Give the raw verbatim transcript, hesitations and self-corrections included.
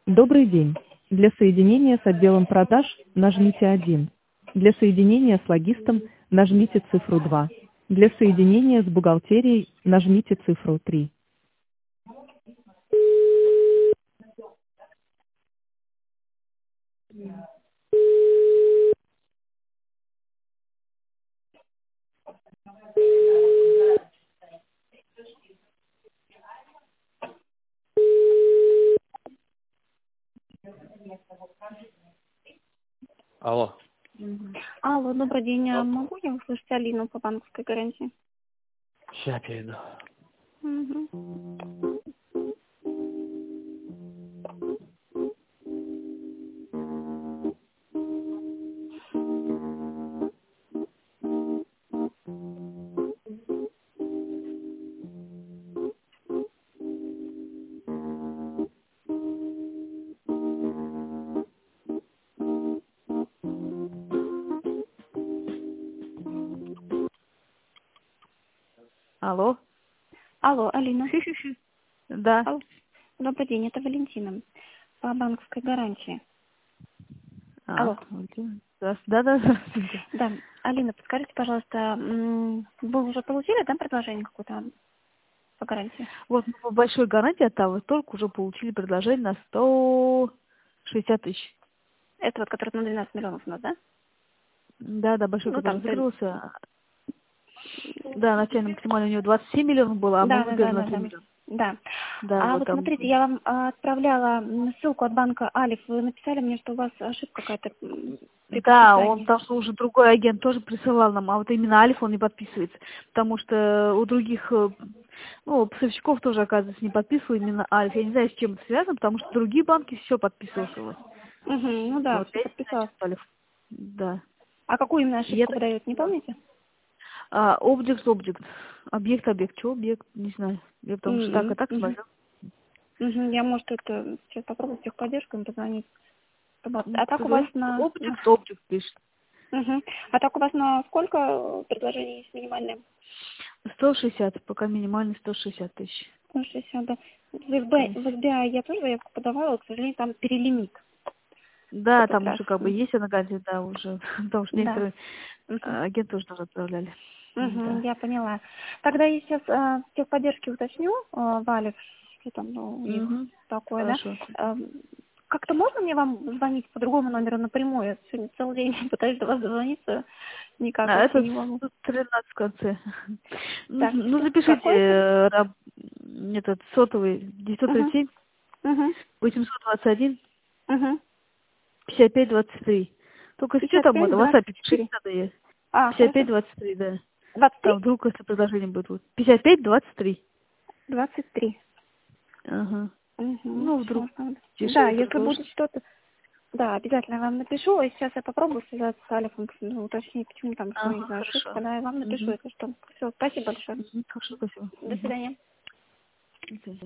Добрый день. Для соединения с отделом продаж нажмите один. Для соединения с логистом нажмите цифру два. Для соединения с бухгалтерией нажмите цифру три. Алло. Мгм. Алло, добрый день. А могу я услышать Алину по банковской гарантии? Сейчас перейду. Мгм. Алло. Алло, Алина. Да. Алло. Добрый день, это Валентина по банковской гарантии. А, Алло. да, да, да, здравствуйте. Да, Алина, подскажите, пожалуйста, м, вы уже получили, да, предложение какое-то по гарантии? Вот мы по большой гарантии от того, только уже получили предложение на сто шестьдесят тысяч. Это вот, который на двенадцать миллионов у нас, да? Да, да, большой, Ну, который там, три- закрылся. Да, начально максимально у него двадцать семь миллионов было, а мы да, да, выиграли да, на да, три да. миллиона. Да. Да, А вот вот там. смотрите, я вам а, отправляла м, ссылку от банка Алиф. Вы написали мне, что у вас ошибка какая-то м, при Да, он подписании. там что уже другой агент тоже присылал нам, а вот именно Альфа он не подписывается, потому что у других, э, ну, поставщиков тоже, оказывается, не подписывал именно Альф. Я не знаю, с чем это связано, потому что другие банки все подписывался у вас. Угу, ну А да, вот все я не знаю, подписалась. что Альф. Да. А какую именно И ошибку это выдает, не помните? а, object, object. Объект, объект. Что объект? Не знаю. Я потому что так и М, так мгм. смотрю. Мгм, я, может, это сейчас попробую в техподдержку им позвонить. чтобы- Ну, А так у вас кто-то на... на- Object, object пишет. Мгм. А так у вас на сколько э, предложений есть минимальное? сто шестьдесят, пока минимальный сто шестьдесят тысяч. Ну, шестьдесят, да. В То эс би ай, есть. в эс би ай я тоже заявку подавала, к сожалению, там перелимит в Да, этот там раз. уже как бы М, есть она газета, да, уже. Потому что Да. некоторые Мгм. э, агенты тоже тоже отправляли. Мгм, Да. я поняла. Тогда я сейчас э, в техподдержке уточню, э, Валев, что там ну, у них Угу. такое, да. Хорошо. Эм, Как-то можно мне вам звонить по другому номеру напрямую? Я сегодня целый день пытаюсь до вас дозвониться, никак А вообще это не могу. сто тринадцать в конце. Ну, Так, ну, сто- запишите какой это? э, раб- этот сотовый девятьсот тридцать Угу, семь угу, восемьсот двадцать один угу. пятьдесят пять двадцать три. Только если что, пятьдесят там пять в двадцать WhatsApp пишите четыре. тогда я. А, пятьдесят хорошо. пять двадцать три, да. двадцать три? Там вдруг, если предложение будет. Вот. пятьдесят пять двадцать три. двадцать три. Ага. Угу, Ну, вдруг сейчас надо. Да, дешевле если будет предложите. что-то, да, обязательно я вам напишу, и сейчас я попробую связаться с Алифом, ну, уточнить, почему там, что, не Ага, знаю, ошибка, хорошо. да, я вам напишу, Угу. если что. Все, спасибо большое. Угу. Хорошо, спасибо. До Угу. свидания. До свидания.